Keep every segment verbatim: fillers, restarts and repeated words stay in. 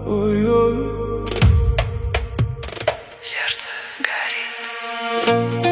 ой-ой. Сердце горит.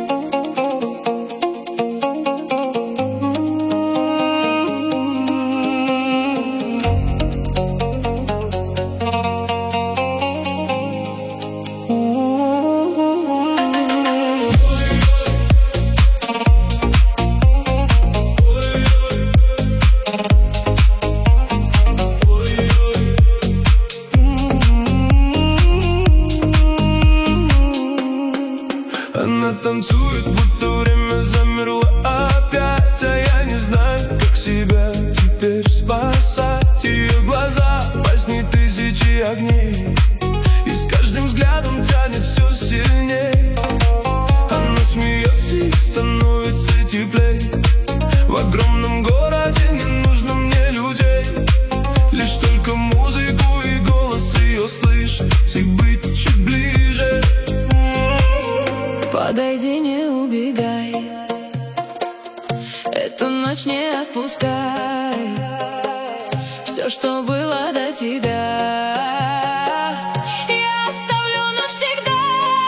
Она танцует, будто время замерло опять, а я не знаю, как себя теперь спасать. Ее глаза во сне тысячи огней, и с каждым взглядом тянет все сильней. Она смеется и становится теплей. В огромном городе не нужно мне людей, лишь только музыку и голос ее слышать и быть чуть ближе. Подойди, не убегай, эту ночь не отпускай. Все, что было до тебя, я оставлю навсегда.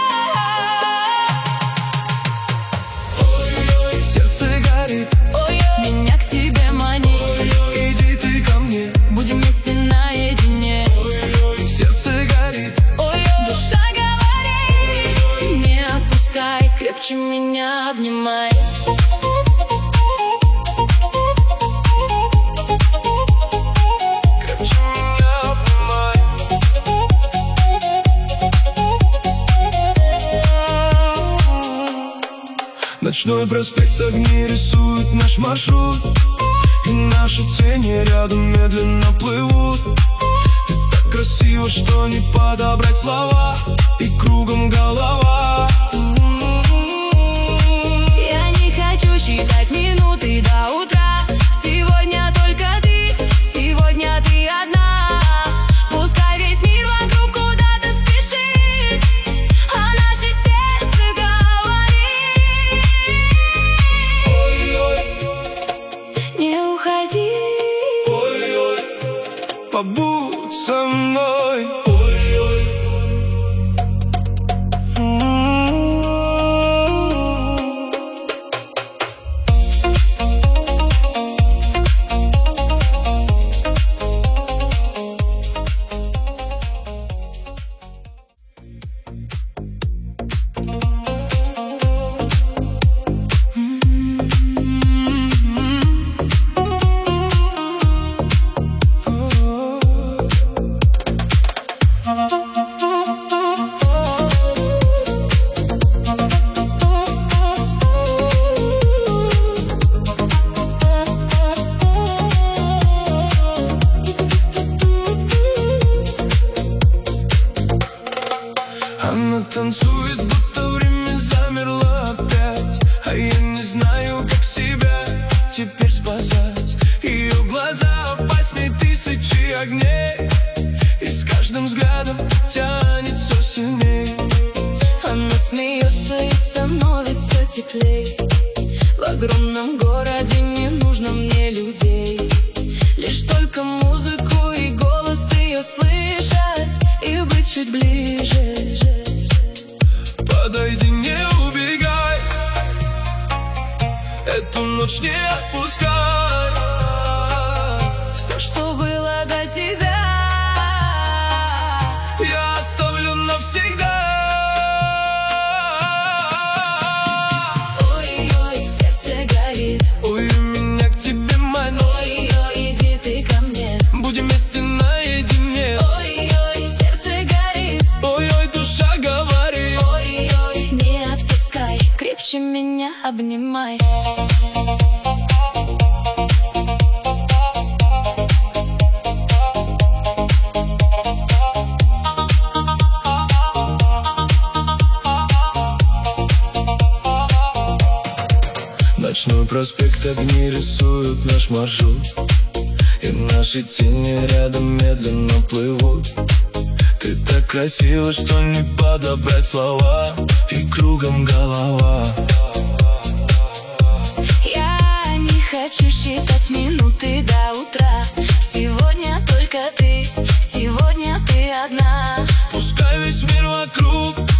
Ой-ой, сердце горит, Ой-ой, меня к тебе манит. ой-ой, иди ты ко мне, Будем вместе наедине. ой-ой, сердце горит, Ой-ой, душа говорит, не отпускай, крепче меня обнимай. крепче меня обнимай. Ночной проспект, огни рисуют наш маршрут, и наши тени рядом медленно плывут. Ты так красиво, что не подобрать слова, и кругом голова. Я не хочу считать минуты до утра. Сегодня только ты, сегодня ты одна. Пускай весь мир вокруг куда-то спешит, а наше сердце говорит. Ой-ой, Не уходи. ой-ой, побудь со мной. Ой-ой. Она танцует, будто время замерло опять, а я не знаю, как себя теперь спасать. Ее глаза опасней тысячи огней, и с каждым взглядом тянет все сильней. Она смеется и становится теплей. В огромном городе не нужно мне людей, лишь только музыку и голос ее слышать и быть чуть ближе. Подойди, не убегай, эту ночь не отпускай. Все, что было до тебя, я оставлю навсегда. ой-ой, сердце горит. Ой, меня к тебе манит. Ой-ой, иди ты ко мне. Будем вместе наедине. Ой-ой, сердце горит. Ой-ой, душа говорит. Ой-ой, не отпускай, крепче меня обнимай. Ночной проспект, огни рисуют наш маршрут, и наши тени рядом медленно плывут. Ты так красива, что не подобрать слова, и кругом голова. Я не хочу считать минуты до утра. Сегодня только ты, сегодня одна. Пускай весь мир вокруг